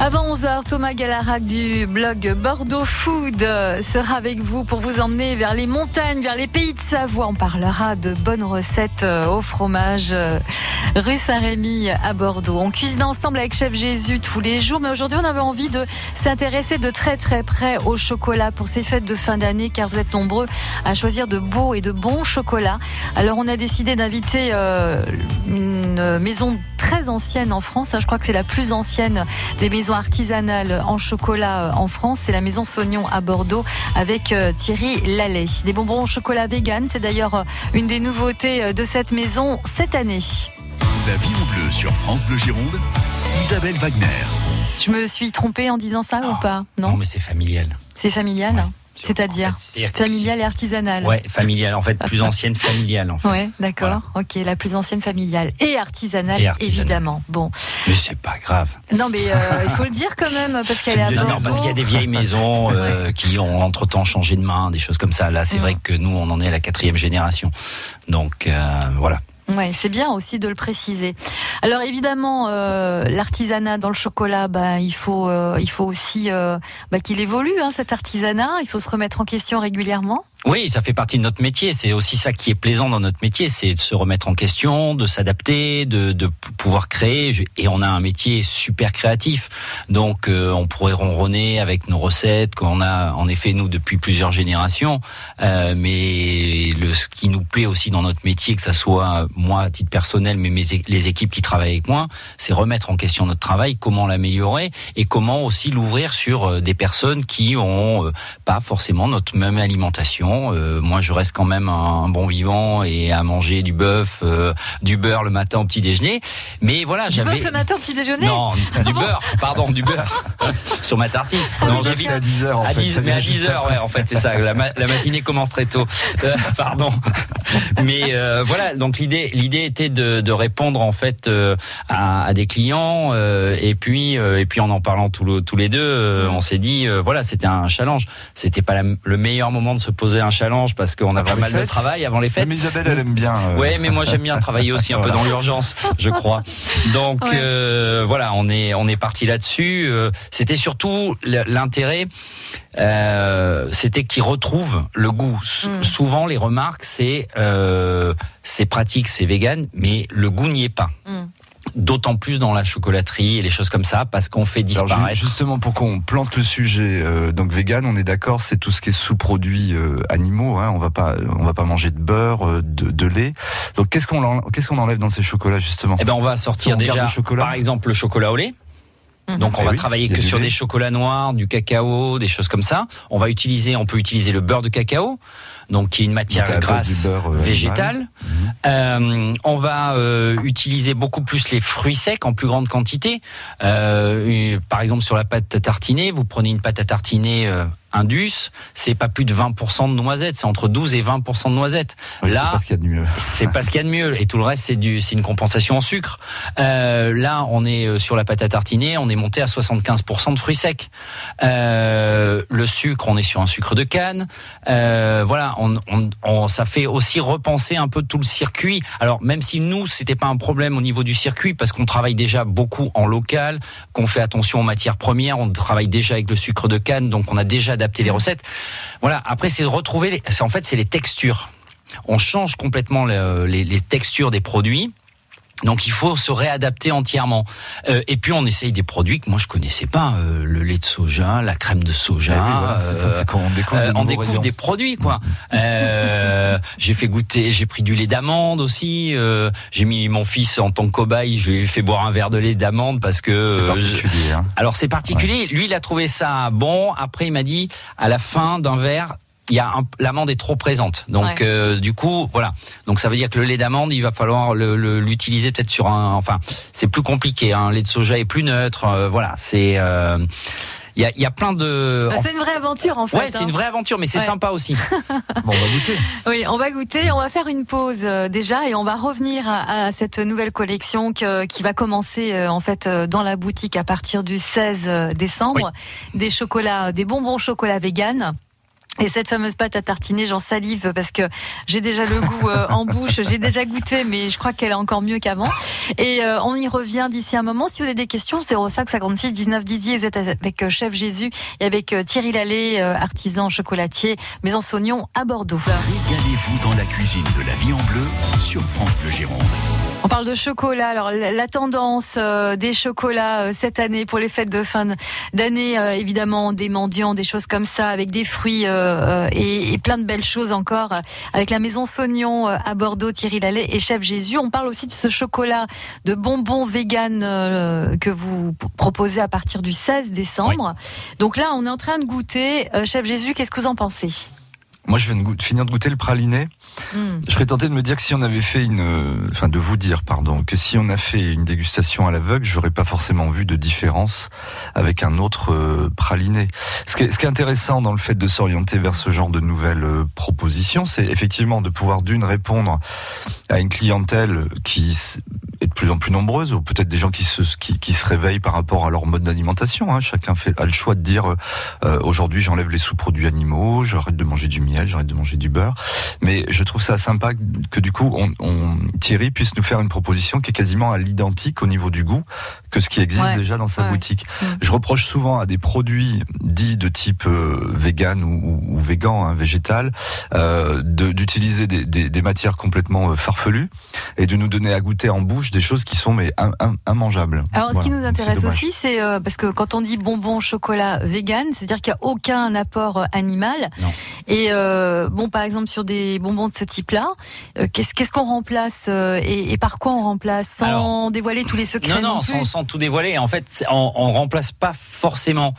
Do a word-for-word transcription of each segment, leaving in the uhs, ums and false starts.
Avant onze heures, Thomas Galarac du blog Bordeaux Food sera avec vous pour vous emmener vers les montagnes, vers les pays de Savoie. On parlera de bonnes recettes au fromage rue Saint-Rémy à Bordeaux. On cuisine ensemble avec Chef Jésus tous les jours, mais aujourd'hui on avait envie de s'intéresser de très très près au chocolat pour ces fêtes de fin d'année, car vous êtes nombreux à choisir de beaux et de bons chocolats. Alors on a décidé d'inviter euh, une maison très ancienne en France, je crois que c'est la plus ancienne des maisons artisanales en chocolat en France, c'est la maison Saugnon à Bordeaux avec Thierry Lallet. Des bonbons au chocolat vegan, c'est d'ailleurs une des nouveautés de cette maison cette année. La vie en bleu sur France Bleu Gironde, Isabelle Wagner. Je me suis trompée en disant ça oh, ou pas? Non, non mais c'est familial. C'est familial ouais. C'est-à-dire en fait, familial et artisanal. Ouais, familial. En fait, plus ancienne familiale. En fait. Ouais, d'accord. Voilà. Ok, la plus ancienne familiale et artisanale, et artisanale. Évidemment. Bon. Mais c'est pas grave. Non, mais euh, il faut le dire quand même parce qu'elle est à Bordeaux. Non, non, parce qu'il y a des vieilles maisons euh, ouais. qui ont entre-temps changé de main, des choses comme ça. Là, c'est mmh. vrai que nous, on en est à la quatrième génération. Donc euh, voilà. Ouais, c'est bien aussi de le préciser. Alors évidemment, euh, l'artisanat dans le chocolat, bah il faut, euh, il faut aussi euh, bah, qu'il évolue, hein, cet artisanat. Il faut se remettre en question régulièrement. Oui, ça fait partie de notre métier. C'est aussi ça qui est plaisant dans notre métier, c'est de se remettre en question, de s'adapter, de, de pouvoir créer. Et on a un métier super créatif, donc euh, on pourrait ronronner avec nos recettes qu'on a en effet nous depuis plusieurs générations. Euh, mais le ce qui nous plaît aussi dans notre métier, que ça soit moi à titre personnel, mais mes, les équipes qui travaillent avec moi, c'est remettre en question notre travail, comment l'améliorer et comment aussi l'ouvrir sur des personnes qui ont euh, pas forcément notre même alimentation. Euh, moi, je reste quand même un, un bon vivant et à manger du bœuf, euh, du beurre le matin au petit déjeuner. Mais voilà, du j'avais. Du bœuf le matin au petit déjeuner ? Non, du beurre. Pardon, du beurre sur ma tartine. Non, j'ai à dix heures en à fait. dix, mais à dix heures, ouais, en fait, c'est ça. La, ma, la matinée commence très tôt. Euh, pardon. Mais euh, voilà, donc l'idée, l'idée était de, de répondre en fait euh, à, à des clients euh, et puis euh, et puis en en parlant tous, le, tous les deux, euh, on s'est dit euh, voilà, c'était un challenge. C'était pas la, le meilleur moment de se poser un challenge parce qu'on a pas mal de travail avant les fêtes. Mais Isabelle, elle aime bien. Euh... Ouais, mais moi j'aime bien travailler aussi un peu dans l'urgence, je crois. Donc ouais. euh, voilà, on est on est parti là-dessus. Euh, c'était surtout l'intérêt, euh, c'était qu'ils retrouvent le goût. Mm. Souvent les remarques c'est euh, c'est pratique, c'est vegan, mais le goût n'y est pas. Mm. D'autant plus dans la chocolaterie et les choses comme ça, parce qu'on fait disparaître. Alors, justement, pour qu'on plante le sujet, euh, donc vegan, on est d'accord, c'est tout ce qui est sous-produits euh, animaux. Hein, on va pas, on va pas manger de beurre, euh, de, de lait. Donc, qu'est-ce qu'on enlève, qu'est-ce qu'on enlève dans ces chocolats justement ? Eh ben, on va sortir si on déjà, par exemple, le chocolat au lait. Mmh. Donc on et va oui, travailler que sur lait. Des chocolats noirs, du cacao, des choses comme ça. On va utiliser, on peut utiliser le beurre de cacao, donc qui est une matière donc, grasse beurre, euh, végétale. Mmh. Euh, on va euh, utiliser beaucoup plus les fruits secs en plus grande quantité. Euh, par exemple sur la pâte à tartiner, vous prenez une pâte à tartiner euh, Indus, c'est pas plus de vingt pour cent de noisettes, c'est entre douze et vingt pour cent de noisettes. Oui, là, c'est pas ce qu'il y a de mieux. C'est pas ce qu'il y a de mieux, et tout le reste c'est du, c'est une compensation en sucre. Euh, là, on est sur la pâte à tartiner, on est monté à soixante-quinze pour cent de fruits secs. Euh, le sucre, on est sur un sucre de canne. Euh, voilà, on, on, on, ça fait aussi repenser un peu tout le circuit. Alors même si nous, c'était pas un problème au niveau du circuit, parce qu'on travaille déjà beaucoup en local, qu'on fait attention aux matières premières, on travaille déjà avec le sucre de canne, donc on a déjà adapter les recettes. Voilà. Après, c'est de retrouver. Les, c'est en fait, c'est les textures. On change complètement les, les, les textures des produits. Donc il faut se réadapter entièrement. Euh, et puis on essaye des produits que moi je connaissais pas, euh, le lait de soja, la crème de soja. Oui, voilà, c'est ça, c'est quand on découvre, euh, des, on découvre des produits quoi. euh, j'ai fait goûter, j'ai pris du lait d'amande aussi. Euh, j'ai mis mon fils en tant que cobaye, je lui ai fait boire un verre de lait d'amande parce que. C'est particulier. Je... Hein. Alors c'est particulier. Ouais. Lui il a trouvé ça bon. Après il m'a dit à la fin d'un verre. Il y a un, l'amande est trop présente, donc ouais. euh, du coup voilà. Donc ça veut dire que le lait d'amande, il va falloir le, le, l'utiliser peut-être sur un. Enfin, c'est plus compliqué. Un hein. lait de soja est plus neutre. Euh, voilà, c'est. Euh, Il y a, il y a plein de. Bah, c'est une vraie aventure en fait. Ouais, c'est hein. une vraie aventure, mais c'est ouais. sympa aussi. Bon, on va goûter. Oui, on va goûter. On va faire une pause euh, déjà et on va revenir à, à cette nouvelle collection que, qui va commencer euh, en fait euh, dans la boutique à partir du seize décembre. Oui. Des chocolats, des bonbons chocolat vegan. Et cette fameuse pâte à tartiner, j'en salive parce que j'ai déjà le goût euh, en bouche, j'ai déjà goûté, mais je crois qu'elle est encore mieux qu'avant. Et euh, on y revient d'ici un moment. Si vous avez des questions, zéro cinq cinquante-six dix-neuf dix, vous êtes avec euh, Chef Jésus et avec euh, Thierry Lallet, euh, artisan chocolatier, Maison Saugnon à Bordeaux. Régalez-vous dans la cuisine de La Vie en Bleu sur France Bleu Gironde. On parle de chocolat. Alors la tendance euh, des chocolats euh, cette année pour les fêtes de fin d'année, euh, évidemment des mendiants, des choses comme ça, avec des fruits euh, et, et plein de belles choses encore. Euh, avec la Maison Saugnon euh, à Bordeaux, Thierry Lallet et Chef Jésus. On parle aussi de ce chocolat de bonbons vegan euh, que vous proposez à partir du seize décembre. Oui. Donc là, on est en train de goûter. Euh, Chef Jésus, qu'est-ce que vous en pensez ? Moi, je viens de finir de goûter le praliné. Mmh. Je serais tenté de me dire que si on avait fait une, enfin de vous dire, pardon, que si on a fait une dégustation à l'aveugle, j'aurais pas forcément vu de différence avec un autre euh, praliné. Ce qui, est, ce qui est intéressant dans le fait de s'orienter vers ce genre de nouvelles euh, propositions, c'est effectivement de pouvoir d'une répondre à une clientèle qui est de plus en plus nombreuse, ou peut-être des gens qui se qui, qui se réveillent par rapport à leur mode d'alimentation. Hein. Chacun fait a le choix de dire euh, aujourd'hui j'enlève les sous-produits animaux, j'arrête de manger du miel, j'arrête de manger du beurre. Mais je trouve ça sympa que du coup on, on Thierry puisse nous faire une proposition qui est quasiment à l'identique au niveau du goût que ce qui existe ouais. déjà dans sa ouais. boutique. Mmh. Je reproche souvent à des produits dits de type euh, vegan ou, ou, ou végan, hein, végétal, euh, de, d'utiliser des, des, des matières complètement euh, farfelues et de nous donner à goûter en bouche des choses qui sont mais un, un, immangeables. Alors voilà. Ce qui nous intéresse c'est aussi, c'est euh, parce que quand on dit bonbon chocolat vegan, c'est-à-dire qu'il n'y a aucun apport animal. Non. Et euh, bon, par exemple sur des bonbons de ce type-là, euh, qu'est-ce, qu'est-ce qu'on remplace euh, et, et par quoi on remplace sans Alors, dévoiler tous les secrets? Non, non, non plus. Sans, sans tout dévoiler. En fait, on, on remplace pas forcément.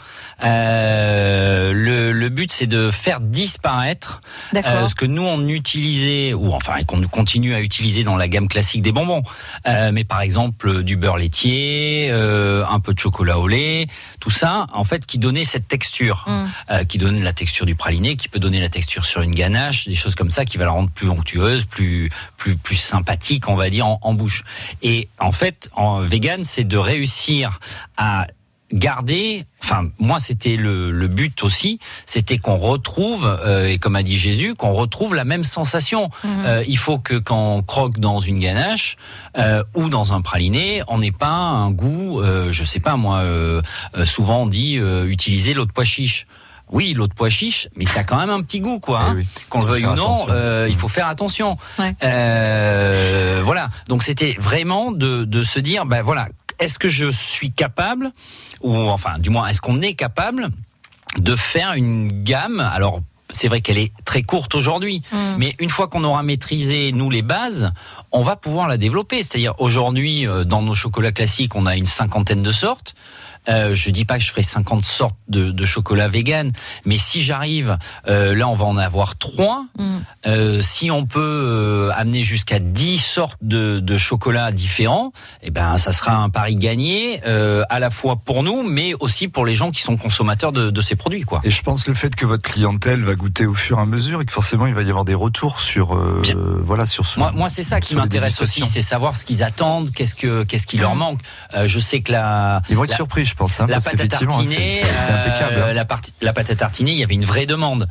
Euh, le, le but, c'est de faire disparaître euh, ce que nous on utilisait ou enfin et qu'on continue à utiliser dans la gamme classique des bonbons. Euh, mais par exemple du beurre laitier, euh, un peu de chocolat au lait, tout ça, en fait, qui donnait cette texture, mm. euh, qui donne la texture du praliné, qui peut donner la texture sur une ganache, des choses comme ça, qui va la rendre plus onctueuse, plus plus plus sympathique, on va dire, en, en bouche. Et en fait, en vegan, c'est de réussir à garder, enfin moi c'était le, le but aussi, c'était qu'on retrouve, euh, et comme a dit Jésus, qu'on retrouve la même sensation. Mmh. Euh, il faut que quand on croque dans une ganache euh, ou dans un praliné, on n'ait pas un goût, euh, je sais pas moi, euh, euh, souvent on dit euh, utiliser l'eau de pois chiche. Oui, l'eau de pois chiche, mais ça a quand même un petit goût, quoi. Hein. Oui, qu'on le veuille ou non, euh, il faut faire attention. Ouais. Euh, voilà. Donc c'était vraiment de, de se dire, ben voilà, est-ce que je suis capable, ou enfin, du moins, est-ce qu'on est capable de faire une gamme? Alors, c'est vrai qu'elle est très courte aujourd'hui, mmh. mais une fois qu'on aura maîtrisé, nous, les bases, on va pouvoir la développer. C'est-à-dire, aujourd'hui, dans nos chocolats classiques, on a une cinquantaine de sortes. Euh, je dis pas que je ferai cinquante sortes de, de chocolat vegan, mais si j'arrive, euh, là on va en avoir trois. Mm. Euh, si on peut euh, amener jusqu'à dix sortes de, de chocolats différents, eh ben ça sera un pari gagné, euh, à la fois pour nous, mais aussi pour les gens qui sont consommateurs de, de ces produits, quoi. Et je pense le fait que votre clientèle va goûter au fur et à mesure et que forcément il va y avoir des retours sur, euh, voilà, sur ce. Moi, moi c'est ça qui m'intéresse aussi, c'est savoir ce qu'ils attendent, qu'est-ce que qu'est-ce qui mm. leur manque. Euh, je sais que la. Ils vont être la, surpris. Je pense, hein, la pâte à tartiner, c'est, c'est, c'est impeccable. Euh, la, part, la pâte à tartiner, il y avait une vraie demande.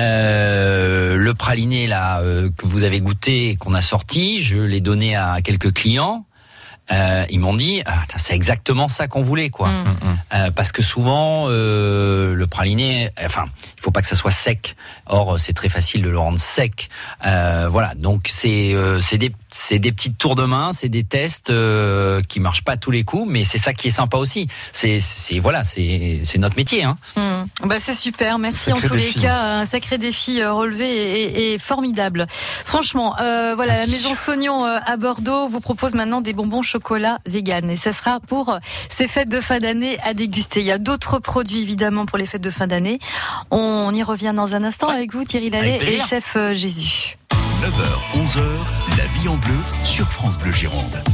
Euh, le praliné là euh, que vous avez goûté, qu'on a sorti, je l'ai donné à quelques clients. Euh, ils m'ont dit, ah, c'est exactement ça qu'on voulait, quoi. Mmh. Euh, parce que souvent, euh, le praliné, enfin, il faut pas que ça soit sec. Or, c'est très facile de le rendre sec. Euh, voilà. Donc, c'est, euh, c'est des, c'est des petites tours de main, c'est des tests euh, qui marchent pas à tous les coups, mais c'est ça qui est sympa aussi. C'est, c'est voilà, c'est, c'est notre métier, hein. Mmh. Bah, c'est super. Merci sacré en tous défi. les cas. Un sacré défi relevé et, et, et formidable. Franchement, euh, voilà, Merci. La Maison Saugnon à Bordeaux vous propose maintenant des bonbons chocolat vegan et ça sera pour ces fêtes de fin d'année à déguster. Il y a d'autres produits évidemment pour les fêtes de fin d'année. On y revient dans un instant ouais. avec vous Thierry Lallet et Chef Jésus. neuf heures, onze heures, La Vie en Bleu sur France Bleu Gironde.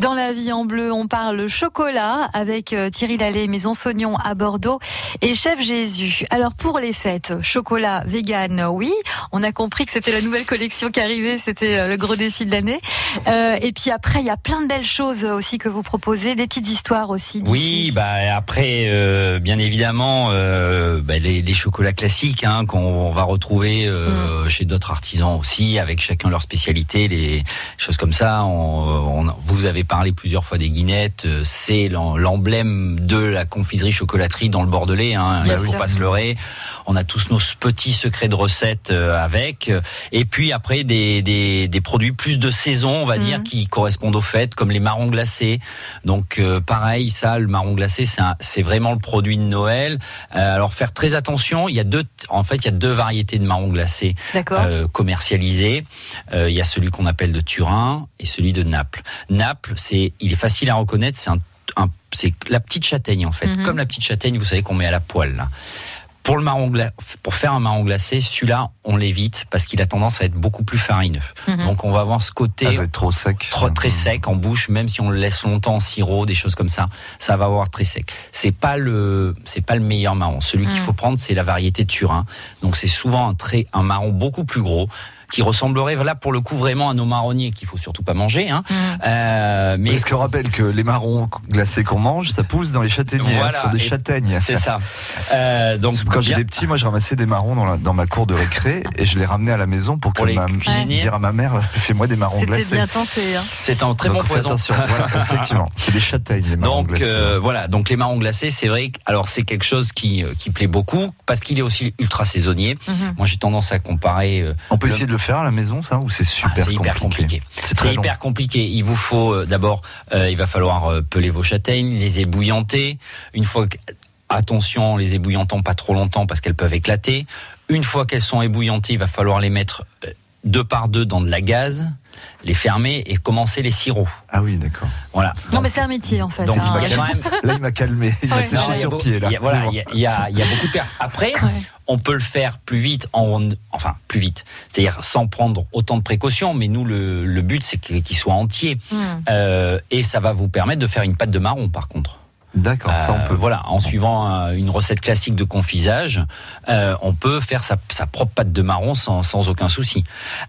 Dans la vie en bleu, on parle chocolat avec Thierry Lallé, Maison Saugnon à Bordeaux et Chef Jésus. Alors pour les fêtes, chocolat vegan, oui. On a compris que c'était la nouvelle collection qui arrivait, c'était le gros défi de l'année. Euh, et puis après, il y a plein de belles choses aussi que vous proposez, des petites histoires aussi d'ici. Oui, bah après, euh, bien évidemment, euh, bah, les, les chocolats classiques hein, qu'on va retrouver euh, mm. chez d'autres artisans aussi, avec chacun leur spécialité, les choses comme ça. On, on, vous avez parlé plusieurs fois des guinettes, c'est l'emblème de la confiserie chocolaterie dans le Bordelais. Hein, il ne faut pas se leurrer. On a tous nos petits secrets de recettes avec. Et puis après, des, des, des produits plus de saison, on va mm. dire, qui correspondent aux fêtes, comme les marrons glacés. Donc euh, pareil, ça, le marron glacé, c'est, un, c'est vraiment le produit de Noël. Euh, alors faire très attention, il y a deux, en fait, il y a deux variétés de marrons glacés euh, commercialisés. Euh, il y a celui qu'on appelle de Turin et celui de Naples. Naples, c'est, il est facile à reconnaître, c'est un, un c'est la petite châtaigne en fait, mm-hmm. comme la petite châtaigne, vous savez qu'on met à la poêle là. Pour le marron gla... pour faire un marron glacé, celui-là, on l'évite parce qu'il a tendance à être beaucoup plus farineux. Mm-hmm. Donc on va avoir ce côté ah, ça va être trop sec, trop, très sec en bouche, même si on le laisse longtemps en sirop, des choses comme ça, ça va avoir très sec. C'est pas le, c'est pas le meilleur marron. Celui mm. qu'il faut prendre, c'est la variété Turin. Donc c'est souvent un très, un marron beaucoup plus gros, qui ressemblerait là pour le coup vraiment à nos marronniers qu'il faut surtout pas manger. Hein. Mmh. Euh, mais est-ce que je rappelle que les marrons glacés qu'on mange, ça pousse dans les châtaigniers, voilà, ce sont des châtaignes. C'est ça. Euh, donc quand bien... j'étais petit, moi je ramassais des marrons dans, la, dans ma cour de récré et je les ramenais à la maison pour, pour que ma dire à ma mère fais-moi des marrons C'était glacés. C'était bien tenté. Hein. C'est un très donc, bon poison. Attention, voilà, effectivement, c'est des châtaignes les marrons donc, glacés. Euh, voilà, donc les marrons glacés, c'est vrai. Que, alors c'est quelque chose qui qui plaît beaucoup parce qu'il est aussi ultra saisonnier. Mmh. Moi j'ai tendance à comparer. Euh, On peut le... essayer de le faire à la maison, ça. Ou c'est super ah, c'est hyper compliqué. compliqué. C'est, c'est hyper compliqué. Il vous faut euh, d'abord, euh, il va falloir euh, peler vos châtaignes, les ébouillanter. Une fois que, attention, les ébouillantant pas trop longtemps parce qu'elles peuvent éclater. Une fois qu'elles sont ébouillantées, il va falloir les mettre euh, deux par deux dans de la gaze, les fermer et commencer les sirops. Ah oui, d'accord. Voilà. Non, donc, mais c'est un métier en fait. Donc, hein. il quand même... Là, il m'a calmé. Il m'a ouais. séché sur beau... pied là. Il y a, voilà, il y, y, a, y a beaucoup de pertes. Après, ouais. on peut le faire plus vite, en, enfin plus vite, c'est-à-dire sans prendre autant de précautions. Mais nous, le, le but, c'est qu'il soit entier, mm. euh, et ça va vous permettre de faire une pâte de marron, par contre. D'accord, euh, ça on peut. Voilà, en suivant euh, une recette classique de confisage, euh, on peut faire sa, sa propre pâte de marron sans, sans aucun souci.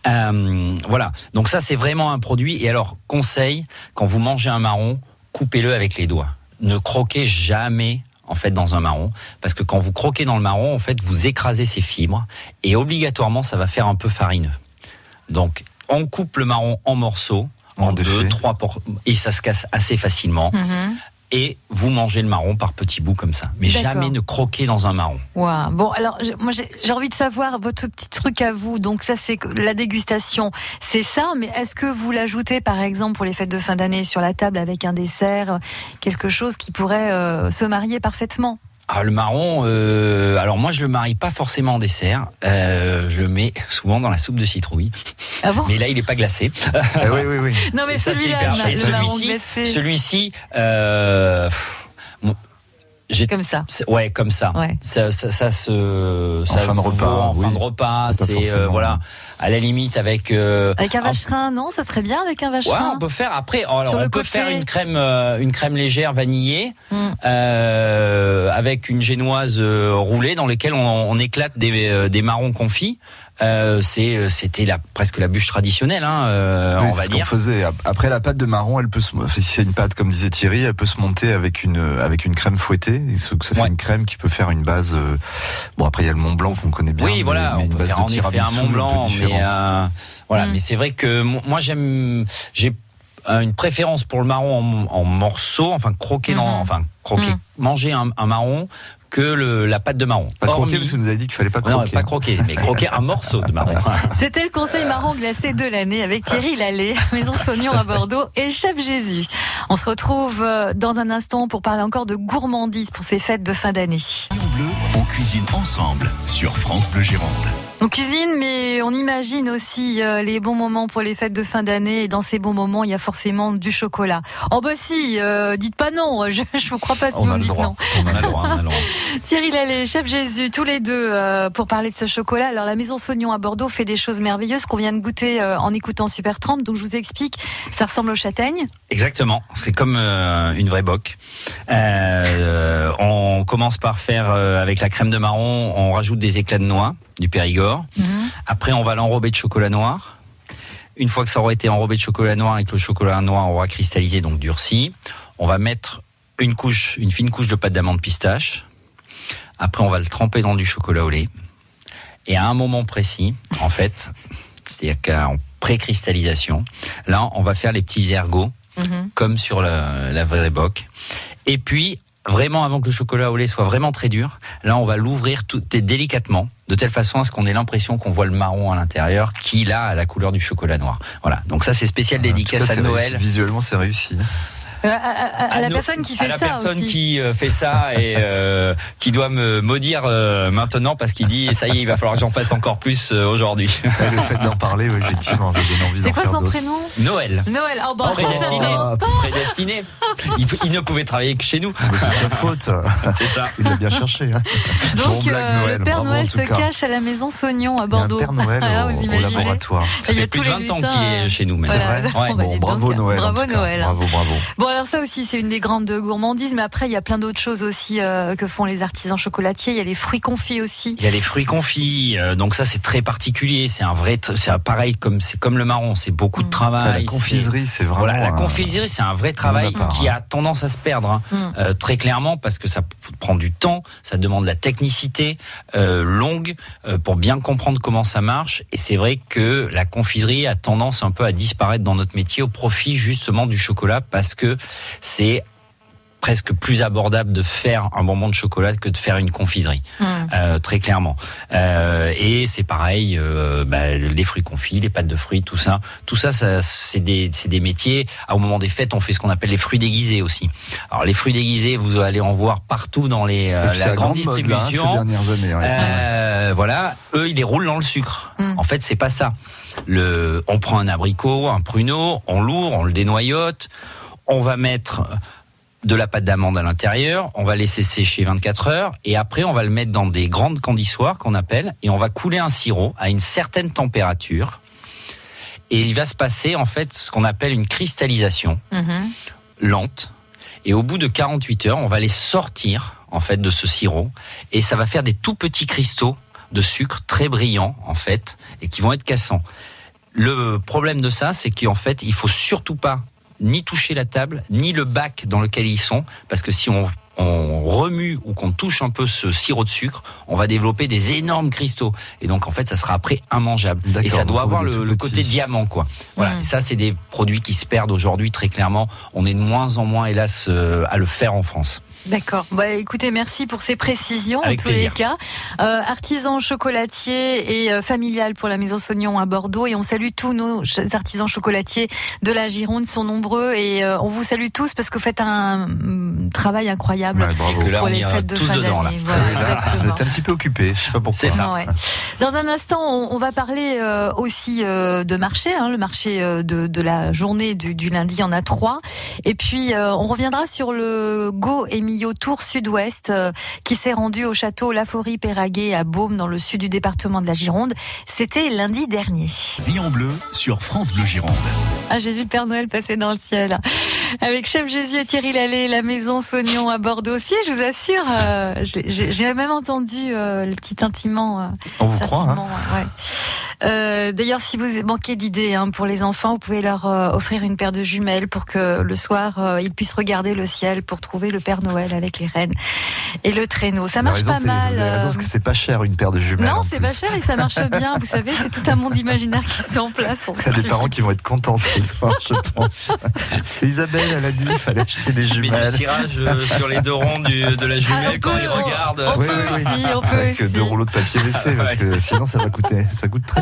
Euh, voilà, donc ça c'est vraiment un produit. Et alors, conseil, quand vous mangez un marron, coupez-le avec les doigts. Ne croquez jamais en fait dans un marron, parce que quand vous croquez dans le marron, en fait, vous écrasez ses fibres et obligatoirement ça va faire un peu farineux. Donc, on coupe le marron en morceaux, en, en deux, trois, por- et ça se casse assez facilement. Mm-hmm. Et vous mangez le marron par petits bouts comme ça. Mais D'accord. jamais ne croquer dans un marron. Wow. Bon, alors, moi, j'ai, j'ai envie de savoir votre petit truc à vous. Donc, ça, c'est la dégustation. C'est ça, mais est-ce que vous l'ajoutez, par exemple, pour les fêtes de fin d'année sur la table avec un dessert, quelque chose qui pourrait euh, se marier parfaitement ? Ah, le marron, euh, alors moi je le marie pas forcément en dessert, euh, je le mets souvent dans la soupe de citrouille. Ah bon ? Mais là il est pas glacé. Ah oui oui oui. Non mais ça, celui-là, le, le marron glacé. Celui-ci, euh, J'ai, comme ça. Ouais, comme ça. Ouais. Ça, ça, ça se. En ça fin de repas. En oui. fin de repas, c'est, c'est euh, voilà. À la limite avec. Euh, avec un vacherin, un... non, ça serait bien avec un vacherin. Ouais, on peut faire après. Alors, on peut côté. faire une crème, euh, une crème légère vanillée, mm. euh, avec une génoise euh, roulée dans lesquelles on, on éclate des, euh, des marrons confits. Euh, c'est, c'était la, presque la bûche traditionnelle, hein, euh, oui, on va c'est dire. Ce qu'on faisait. Après, la pâte de marron, elle peut se, si c'est une pâte, comme disait Thierry, elle peut se monter avec une, avec une crème fouettée. Ça fait ouais. une crème qui peut faire une base. Euh, bon, après, il y a le Mont Blanc qu'on connaît bien. Oui, voilà, mais on peut faire en effet un Mont Blanc, mais euh, voilà, mm. mais c'est vrai que moi, j'aime, j'ai une préférence pour le marron en, en morceaux, enfin croquer, mm. dans, enfin croquer, mm. manger un, un marron. Que le, la pâte de marron. Pas Hormis... croquer parce que vous nous avez dit qu'il fallait pas croquer. Non, pas croquer, mais croquer un morceau de marron. C'était le conseil marron glacé de l'année avec Thierry Lallé, Maison Saugnon à Bordeaux et Chef Jésus. On se retrouve dans un instant pour parler encore de gourmandise pour ces fêtes de fin d'année. En bleu, on cuisine ensemble sur France Bleu Gironde. On cuisine, mais on imagine aussi euh, les bons moments pour les fêtes de fin d'année. Et dans ces bons moments, il y a forcément du chocolat. Oh bah si, euh, dites pas non. Je ne vous crois pas si on vous a le dites droit. non. On a le droit, on a le droit. Thierry Lallet, Chef Jésus, tous les deux euh, pour parler de ce chocolat. Alors la Maison Saugnon à Bordeaux fait des choses merveilleuses qu'on vient de goûter euh, en écoutant Super trente. Donc je vous explique, ça ressemble aux châtaignes. Exactement, c'est comme euh, une vraie boque. Euh, on commence par faire euh, avec la crème de marron, on rajoute des éclats de noix, du Périgord. Mmh. Après, on va l'enrober de chocolat noir. Une fois que ça aura été enrobé de chocolat noir et que le chocolat noir aura cristallisé, donc durci, on va mettre une couche, une fine couche de pâte d'amande pistache. Après, on va le tremper dans du chocolat au lait. Et à un moment précis, en fait, c'est-à-dire qu'en pré-cristallisation, là, on va faire les petits ergots, mmh. comme sur la, la vraie boque. Et puis, vraiment, avant que le chocolat au lait soit vraiment très dur, là, on va l'ouvrir tout délicatement, de telle façon à ce qu'on ait l'impression qu'on voit le marron à l'intérieur, qui, là, a la couleur du chocolat noir. Voilà. Donc ça, c'est spécial dédicace à Noël. Réussi. Visuellement, c'est réussi. À, à, à, à la no, personne qui fait ça à la personne aussi. qui euh, fait ça et euh, qui doit me maudire euh, maintenant parce qu'il dit ça y est, il va falloir que j'en fasse encore plus euh, aujourd'hui. Ouais, le fait d'en parler, oui, effectivement, ça donne envie d'en C'est quoi faire son d'autres. prénom? Noël. Noël. Oh, bah, Prédestiné. oh, Prédestiné. Il, il ne pouvait travailler que chez nous. Mais c'est de sa faute. C'est ça. Il l'a bien cherché. Hein. Donc Bon, blague, euh, Noël, le Père bravo, Noël en se tout cas. cache à la Maison Saugnon à Il y a un Bordeaux. Père Noël Ah, au, vous au imaginez. laboratoire. Ça Il y a fait plus tous de les vingt ans lutins, qu'il est chez nous. Mais C'est voilà, vrai. exactement. Ouais. Bah, Bon, dis bravo donc. Noël. en Bravo tout cas. Noël. Bravo, bravo. Bon, alors ça aussi, c'est une des grandes gourmandises, mais après, il y a plein d'autres choses aussi euh, que font les artisans chocolatiers. Il y a les fruits confits aussi. il y a les fruits confits, euh, donc ça c'est très particulier. C'est un vrai, c'est pareil comme c'est comme le marron, c'est beaucoup de travail. Ah, la confiserie, c'est vraiment. Voilà, la un- confiserie, c'est un vrai travail à part, qui hein. a tendance à se perdre, hein. Mm. Euh, très clairement, parce que ça prend du temps, ça demande de la technicité euh, longue euh, pour bien comprendre comment ça marche. Et c'est vrai que la confiserie a tendance un peu à disparaître dans notre métier au profit justement du chocolat, parce que c'est presque plus abordable de faire un bonbon de chocolat que de faire une confiserie, Mmh. euh, très clairement. Euh, et c'est pareil, euh, bah, les fruits confits, les pâtes de fruits, tout ça, tout ça, ça c'est des, c'est des métiers. Au moment des fêtes, on fait ce qu'on appelle les fruits déguisés aussi. Alors les fruits déguisés, vous allez en voir partout dans les euh, C'est la la grande grande mode, là, hein, distribution. ces dernières années. Ouais. Euh, voilà, eux, ils les roulent dans le sucre. Mm. En fait, c'est pas ça. Le, on prend un abricot, un pruneau, on l'ouvre, on le dénoyote, on va mettre de la pâte d'amande à l'intérieur, on va laisser sécher vingt-quatre heures, et après on va le mettre dans des grandes candissoires qu'on appelle, et on va couler un sirop à une certaine température, et il va se passer en fait ce qu'on appelle une cristallisation Mmh. lente, et au bout de quarante-huit heures, on va les sortir en fait de ce sirop, et ça va faire des tout petits cristaux de sucre très brillants en fait, et qui vont être cassants. Le problème de ça, c'est qu'en fait, il faut surtout pas ni toucher la table, ni le bac dans lequel ils sont, parce que si on, on remue ou qu'on touche un peu ce sirop de sucre, on va développer des énormes cristaux. Et donc, en fait, ça sera après immangeable. D'accord, Et ça doit donc, avoir des le, tout le petits. côté diamant, quoi. Voilà. Mm. Et ça, c'est des produits qui se perdent aujourd'hui, très clairement. On est de moins en moins, hélas, euh, à le faire en France. D'accord. Bah, écoutez, merci pour ces précisions. Avec en tous plaisir. les cas, euh, artisan chocolatier et euh, familial pour la Maison Saugnon à Bordeaux, et on salue tous nos ch- artisans chocolatiers de la Gironde, ils sont nombreux, et euh, on vous salue tous parce que vous faites un mm, travail incroyable Ouais, bravo. Et que là, pour on les ira fêtes de tous fin dedans, là. d'année. Voilà, Oui, là, vous exactement. êtes un petit peu occupé, je sais pas pourquoi. C'est ça. Ouais. Dans un instant, on, on va parler euh, aussi euh, de marché, hein, le marché euh, de, de la journée du, du lundi, il y en a trois. Et puis, euh, on reviendra sur le Go Emilio Tour Sud-Ouest euh, qui s'est rendu au château Laforie-Péraguet à Beaume, dans le sud du département de la Gironde. C'était lundi dernier. Vie en bleu sur France Bleu Gironde. Ah, j'ai vu le Père Noël passer dans le ciel. Avec Chef Jésus et Thierry Lallet, la Maison Saugnon à Bordeaux aussi, je vous assure. Euh, j'ai, j'ai, j'ai même entendu euh, le petit intimant. Euh, On vous croit, hein. Sentiment, ouais. Euh, d'ailleurs, si vous manquez d'idées hein, pour les enfants, vous pouvez leur euh, offrir une paire de jumelles pour que le soir, euh, ils puissent regarder le ciel pour trouver le Père Noël avec les rennes et le traîneau. Ça Vous avez marche raison, pas c'est- mal. Vous avez raison, euh, parce que c'est pas cher une paire de jumelles. Non, en c'est plus. pas cher et ça marche bien. Vous savez, c'est tout un monde imaginaire qui se met en place. on Il y a des suffit. parents qui vont être contents ce soir, je pense. C'est Isabelle, elle a dit, il fallait acheter des Mais du jumelles. tirage euh, sur les deux ronds du, de la jumelle Ah, on quand peut, ils on- regardent. on Oui, peut oui, oui. aussi, on peut Avec aussi. deux rouleaux de papier W C, parce que sinon ça va coûter, ça coûte très cher.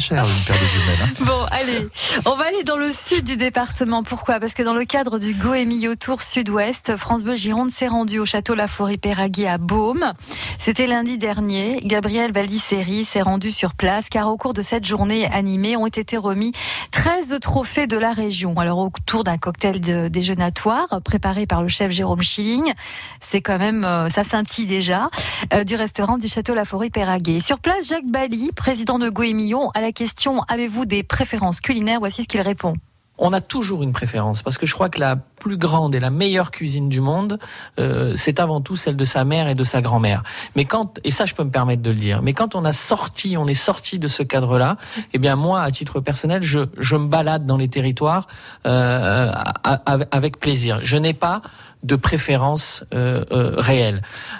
cher une paire de jumelles. Hein. Bon, allez, on va aller dans le sud du département. Pourquoi ? Parce que dans le cadre du Goemio Tour Sud-Ouest, France Bleu Gironde s'est rendu au château La Forêt-Péraguer à Beaume. C'était lundi dernier. Gabriel Valdiceri s'est rendu sur place car au cours de cette journée animée ont été remis treize trophées de la région. Alors autour d'un cocktail de déjeunatoire préparé par le chef Jérôme Schilling. C'est quand même, euh, ça scintille déjà, euh, du restaurant du château La Forêt-Péraguer. Sur place, Jacques Bally, président de Goemio, à la question « Avez-vous des préférences culinaires ?» Voici ce qu'il répond. On a toujours une préférence parce que je crois que la plus grande et la meilleure cuisine du monde, euh, c'est avant tout celle de sa mère et de sa grand-mère. Mais quand, et ça je peux me permettre de le dire, mais quand on a sorti, on est sorti de ce cadre-là, eh bien moi, à titre personnel, je, je me balade dans les territoires euh, avec plaisir. Je n'ai pas de préférence euh, euh, réelle.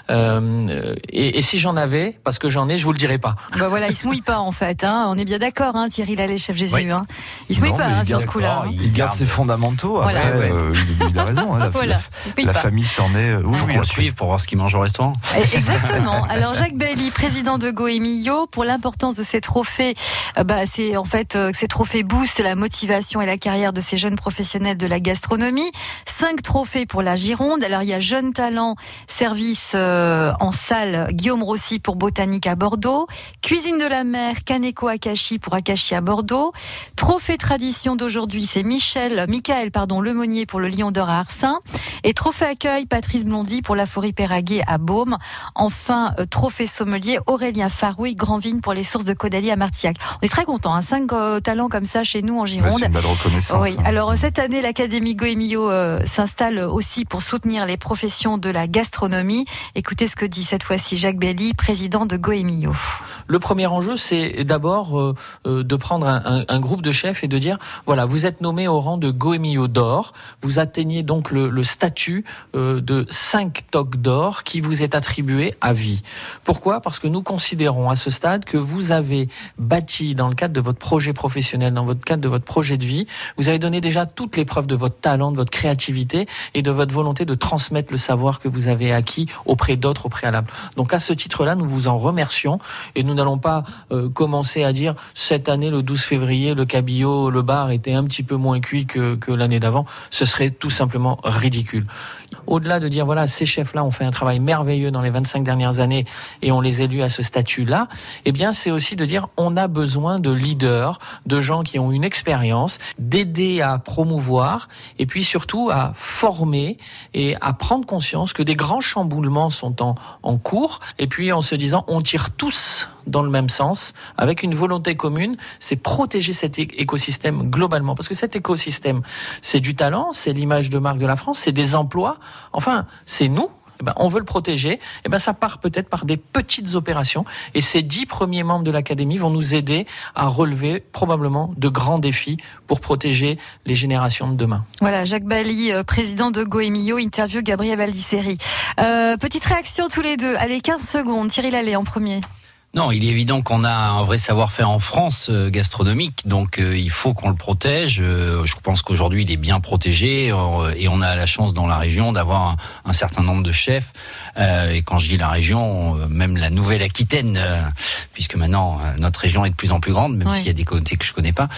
Euh, et, et si j'en avais, parce que j'en ai, je vous le dirais pas. Bah voilà, il se mouille pas en fait. Hein. On est bien d'accord, hein, Thierry Lallet, chef Jésus. Oui. Hein. Il se mouille non, pas hein, sur ce coup-là. Hein. Il garde ses fondamentaux. Voilà. Après, ouais. euh, il, il a raison. Hein, la, voilà. la, la famille s'en est. Il faut qu'on le suive pour voir ce qu'il mange au restaurant. Exactement. Alors Jacques Bally, président de Goemio, pour l'importance de ces trophées, euh, bah c'est en fait euh, ces trophées boostent la motivation et la carrière de ces jeunes professionnels de la gastronomie. Cinq trophées pour la Gironde. Alors il y a Jeunes Talents, service euh, en salle, Guillaume Rossi pour Botanique à Bordeaux, Cuisine de la Mer, Kaneko Akashi pour Akashi à Bordeaux, Trophée Tradition d'aujourd'hui, c'est Michel, Michael pardon, Lemonnier pour le Lion d'Or à Arsin, et Trophée Accueil, Patrice Blondy pour la Forêt-Péraguer à Beaume. Enfin, euh, Trophée Sommelier, Aurélien Farouille, Grand Vigne pour les sources de Caudalie à Martillac. On est très contents, hein, cinq euh, talents comme ça chez nous en Gironde. Ouais, c'est une belle reconnaissance. Oui. Hein. Alors cette année, l'Académie Goemio euh, s'installe aussi pour soutenir les professions de la gastronomie. Écoutez ce que dit cette fois-ci Jacques Bally, président de Goemio. Le premier enjeu, c'est d'abord euh, euh, de prendre un, un, un groupe de chefs et de dire, voilà, vous êtes nommé au rang de Goemio d'or, vous atteignez donc le, le statut euh, de cinq toques d'or qui vous est attribué à vie. Pourquoi ? Parce que nous considérons à ce stade que vous avez bâti dans le cadre de votre projet professionnel, dans votre cadre de votre projet de vie, vous avez donné déjà toutes les preuves de votre talent, de votre créativité et de votre volonté de transmettre le savoir que vous avez acquis auprès d'autres au préalable. Donc à ce titre-là, nous vous en remercions et nous n'allons pas euh, commencer à dire cette année, le douze février, le cabillaud, le bar était un petit peu moins cuit que, que l'année d'avant. Ce serait tout simplement ridicule. Au-delà de dire voilà, ces chefs-là ont fait un travail merveilleux dans les vingt-cinq dernières années et on les élus à ce statut-là, eh bien c'est aussi de dire on a besoin de leaders, de gens qui ont une expérience, d'aider à promouvoir et puis surtout à former et à prendre conscience que des grands chamboulements sont en, en cours et puis en se disant on tire tous dans le même sens, avec une volonté commune, c'est protéger cet écosystème globalement. Parce que cet écosystème, c'est du talent, c'est l'image de marque de la France, c'est des emplois, enfin, c'est nous. Eh ben, on veut le protéger, eh ben, ça part peut-être par des petites opérations et ces dix premiers membres de l'Académie vont nous aider à relever probablement de grands défis pour protéger les générations de demain. Voilà, Jacques Bally, président de Goemio, interview Gabriel Valdiceri. Euh, petite réaction tous les deux, allez, quinze secondes, Thierry Lallet en premier. Non, il est évident qu'on a un vrai savoir-faire en France euh, gastronomique, donc euh, il faut qu'on le protège. Euh, je pense qu'aujourd'hui il est bien protégé euh, et on a la chance dans la région d'avoir un, un certain nombre de chefs. Euh, et quand je dis la région, euh, même la Nouvelle-Aquitaine, euh, puisque maintenant euh, notre région est de plus en plus grande, même oui. s'il y a des côtés que je connais pas.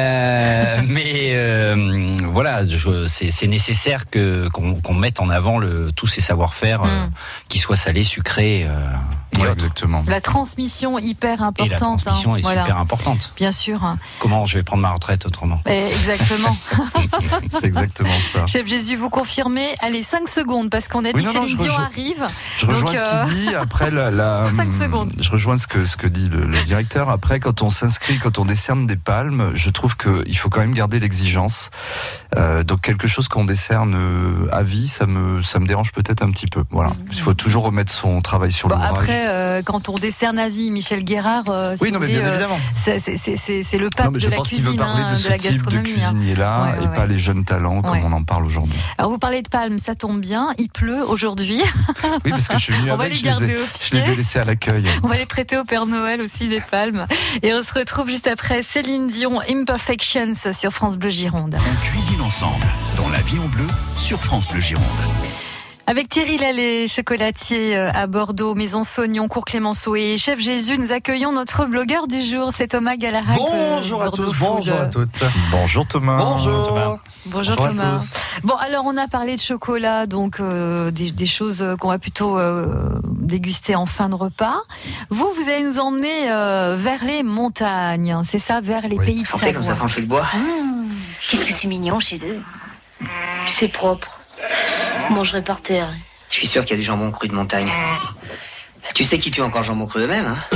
Euh, mais euh, voilà, je, c'est, c'est nécessaire que qu'on, qu'on mette en avant le, tous ces savoir-faire, mm. euh, qu'ils soient salés, sucrés. Euh, Ouais, exactement. La transmission hyper importante. Et la transmission hein. est voilà. super importante. Bien sûr. Comment je vais prendre ma retraite autrement ? Et exactement. C'est exactement ça. Chef Jésus, vous confirmez ? Allez, cinq secondes, parce qu'on a dit oui, que Céline Dion arrive. Je rejoins donc, euh... ce qu'il dit. Après, la, la, cinq secondes. Je rejoins ce que, ce que dit le, le directeur. Après, quand on s'inscrit, quand on décerne des palmes, je trouve qu'il faut quand même garder l'exigence. Euh, donc, quelque chose qu'on décerne à vie, ça me, ça me dérange peut-être un petit peu. Voilà. Il faut toujours remettre son travail sur bon, l'ouvrage. Après, Euh, quand on décerne à vie Michel Guérard, euh, oui, non, mais bien euh, évidemment. C'est, c'est, c'est, c'est le pape non, mais de je la pense cuisine, qu'il veut parler hein, de ce de la type gastronomie. de cuisinier-là hein. ouais, et ouais, pas ouais. les jeunes talents comme ouais. on en parle aujourd'hui. Alors vous parlez de palmes, ça tombe bien, il pleut aujourd'hui. Oui, parce que je suis venu on avec, va les je, garder les ai, au je les ai laissés à l'accueil. On va les prêter au Père Noël aussi, les palmes. Et on se retrouve juste après Céline Dion, Imperfections sur France Bleu Gironde. On cuisine ensemble dans La Vie en Bleu sur France Bleu Gironde. Avec Thierry Lallet, chocolatier à Bordeaux, Maison Saugnon, Cours Clémenceau et Chef Jésus, nous accueillons notre blogueur du jour, c'est Thomas Galarac. Bonjour à tous, bonjour à toutes. Bonjour Thomas. Bonjour Thomas. Bonjour, bonjour Thomas. Bon, alors on a parlé de chocolat, donc euh, des, des choses qu'on va plutôt euh, déguster en fin de repas. Vous, vous allez nous emmener euh, vers les montagnes, c'est ça, vers les oui. pays de Savoie. Comme ça sent le bois. Mmh, qu'est-ce que c'est mignon chez eux. C'est propre. On mangerait par terre. Je suis sûr qu'il y a du jambon cru de montagne. Tu sais qui tue encore le jambon cru eux-mêmes, hein?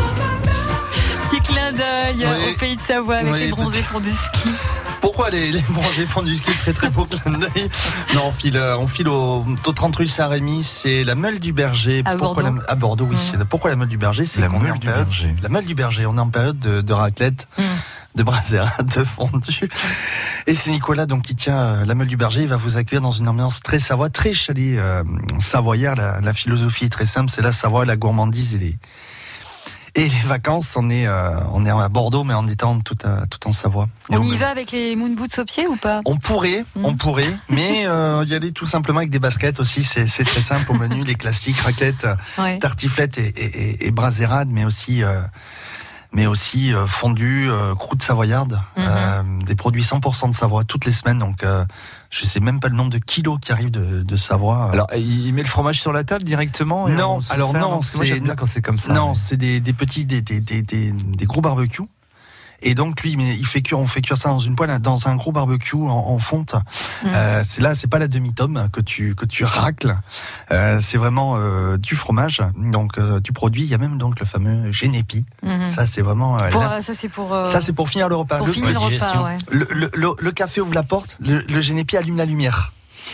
Petit clin d'œil oui. au pays de Savoie avec oui, les bronzés font du ski. Pourquoi les, les bronzés font du ski? Très très beau clin d'œil. Non, on file, on file au, au trente rue Saint-Rémy, c'est la Meule du Berger. À Pourquoi Bordeaux. La, à Bordeaux, oui. Mmh. Pourquoi la Meule du Berger? C'est la qu'on est Meule en du période, Berger. La Meule du Berger, on est en période de, de raclette. Mmh. de brasserade, de fondue. Et c'est Nicolas donc qui tient la Meule du Berger. Il va vous accueillir dans une ambiance très Savoie, très chalet euh, savoyard. La, la philosophie est très simple, c'est la Savoie, la gourmandise et les et les vacances. On est euh, on est à Bordeaux, mais en étant tout à, tout en Savoie. Et on y va avec les moon boots aux pieds ou pas? On pourrait, mmh. on pourrait, mais euh, y aller tout simplement avec des baskets aussi. C'est c'est très simple au menu, les classiques raclettes, ouais. tartiflettes et, et, et, et brasserade, mais aussi euh, mais aussi euh, fondue, euh, croûte savoyarde, mmh. euh, des produits cent pour cent de Savoie toutes les semaines. Donc, euh, je sais même pas le nombre de kilos qui arrivent de, de Savoie. Alors, il met le fromage sur la table directement? Non, alors non, non c'est moi j'aime bien quand c'est comme ça. Non, mais... c'est des, des petits, des, des, des, des, des gros barbecues. Et donc lui, il fait cuire, on fait cuire ça dans une poêle, dans un gros barbecue en, en fonte. Mmh. Euh, c'est là, c'est pas la demi-tome que tu que tu racles. Euh, c'est vraiment euh, du fromage, donc euh, du produit. Il y a même donc le fameux génépi. Mmh. Ça, c'est vraiment. Euh, pour, là, ça, c'est pour. Euh... Ça, c'est pour finir le repas. Pour le, finir le repas, ouais. Le, le, le, le café ouvre la porte. Le, le génépi allume la lumière.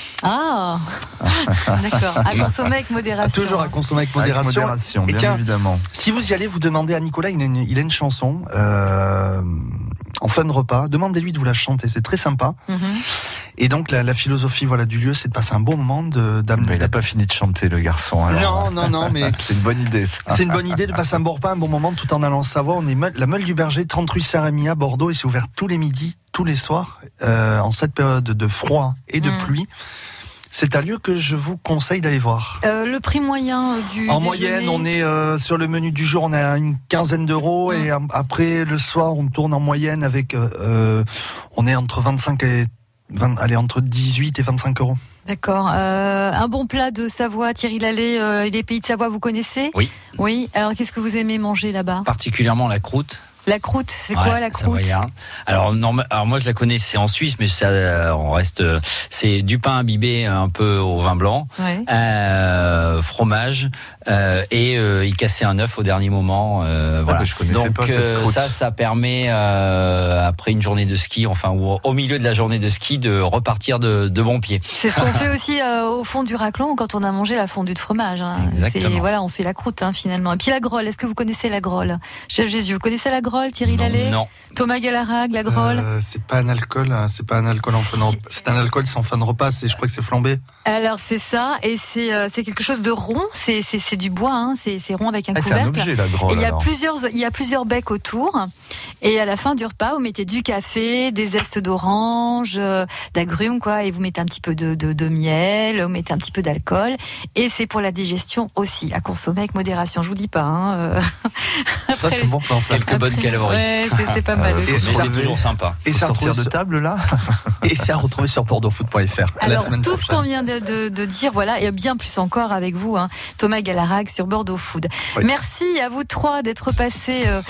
Ah, d'accord. À consommer avec modération. Toujours à consommer avec modération. Avec modération, bien tiens, évidemment. Si vous y allez, vous demandez à Nicolas, il a une, il a une chanson euh, en fin de repas. Demandez-lui de vous la chanter, c'est très sympa. Mm-hmm. Et donc la, la philosophie, voilà, du lieu, c'est de passer un bon moment, de d'amener. Mais il n'a pas fini de chanter, le garçon. Alors. Non, non, non, mais c'est une bonne idée. Ça. C'est une bonne idée de passer un bon repas, un bon moment, tout en allant en Savoie. On est la Meule du Berger, trente rue Saint-Rémy à Bordeaux, et c'est ouvert tous les midis, tous les soirs, euh, en cette période de froid et de mm. pluie. C'est un lieu que je vous conseille d'aller voir. Euh, le prix moyen du En déjeuner. moyenne, on est euh, sur le menu du jour, on a une quinzaine d'euros, mmh. et après le soir, on tourne en moyenne avec, euh, on est entre vingt-cinq et vingt, allez, entre dix-huit et vingt-cinq euros. D'accord. Euh, un bon plat de Savoie, Thierry Lallet, euh, les pays de Savoie, vous connaissez? Oui. Oui. Alors, qu'est-ce que vous aimez manger là-bas? Particulièrement la croûte. La croûte, c'est ouais, quoi la croûte? Alors, non, alors moi je la connais, c'est en Suisse, mais ça, on reste, c'est du pain imbibé un peu au vin blanc, ouais. euh, fromage euh, et euh, y casser un œuf au dernier moment. Euh, ah, voilà. Je connaissais Donc pas cette croûte. ça, ça permet euh, après une journée de ski, enfin ou au milieu de la journée de ski, de repartir de, de bon pied. C'est ce qu'on fait aussi euh, au fond du raclon quand on a mangé la fondue de fromage. Hein. Exactement. C'est, voilà, on fait la croûte hein, finalement. Et puis la grolle. Est-ce que vous connaissez la grolle, Chef Jésus? Vous connaissez la grolle? Thierry Lallet? Non. Thomas Galarac, la grolle euh, c'est pas un alcool, c'est pas un alcool en fin de repas. C'est un alcool sans fin de repas, c'est, je crois que c'est flambé. Alors c'est ça, et c'est, euh, c'est quelque chose de rond, c'est, c'est, c'est du bois, hein, c'est, c'est rond avec un ah, couvercle. C'est un objet la grolle. Et il y a alors. plusieurs, il y a plusieurs becs autour, et à la fin du repas, vous mettez du café, des zestes d'orange, euh, d'agrumes, quoi, et vous mettez un petit peu de, de, de miel, vous mettez un petit peu d'alcool, et c'est pour la digestion aussi, à consommer avec modération. Je vous dis pas, hein. Euh... Ça c'est un bon plan, ça. Quelques bonnes calories. Ouais, c'est, c'est pas mal. Euh, et c'est toujours sympa. Et ça sortir de table là. Et c'est à retrouver sur bordeaux foot point f r. Alors, la semaine tout prochaine. ce qu'on vient de, de, de dire, voilà, et bien plus encore avec vous, hein, Thomas Galarac sur Bordeaux Food. Oui. Merci à vous trois d'être passés. Euh,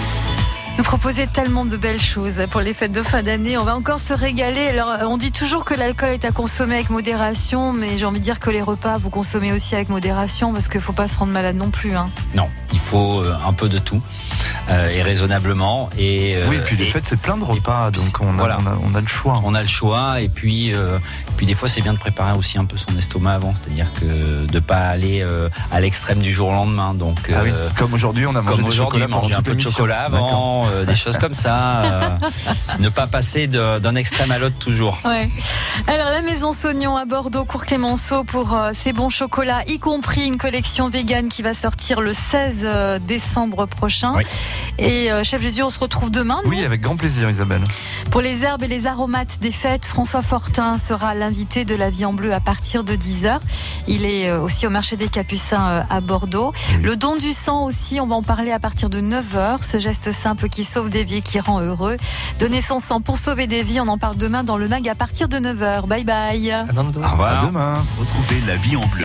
nous proposer tellement de belles choses pour les fêtes de fin d'année. On va encore se régaler. Alors, on dit toujours que l'alcool est à consommer avec modération, mais j'ai envie de dire que les repas, vous consommez aussi avec modération, parce qu'il ne faut pas se rendre malade non plus. Hein. Non, il faut un peu de tout. Euh, et raisonnablement et euh, oui et puis les fêtes c'est plein de repas et, donc on a, voilà. on, a, on a le choix on a le choix et puis euh, puis des fois c'est bien de préparer aussi un peu son estomac avant, c'est-à-dire que de pas aller euh, à l'extrême du jour au lendemain. Donc ah oui. euh, comme aujourd'hui on a mangé comme aujourd'hui manger un peu de chocolat avant, euh, des choses comme ça, euh, ne pas passer de, d'un extrême à l'autre toujours. Ouais. Alors la Maison Saugnon à Bordeaux, Cours Clémenceau pour euh, ces bons chocolats, y compris une collection végane qui va sortir le seize décembre prochain. Oui. Et euh, chef Jésus, on se retrouve demain. Oui, non avec grand plaisir, Isabelle. Pour les herbes et les aromates des fêtes, François Fortin sera l'invité de La Vie en Bleu à partir de dix heures. Il est aussi au marché des Capucins à Bordeaux. Oui. Le don du sang aussi, on va en parler à partir de neuf heures. Ce geste simple qui sauve des vies, qui rend heureux. Donner son sang pour sauver des vies, on en parle demain dans le mag à partir de neuf heures. Bye bye. Au revoir. À demain. Retrouvez La Vie en Bleu.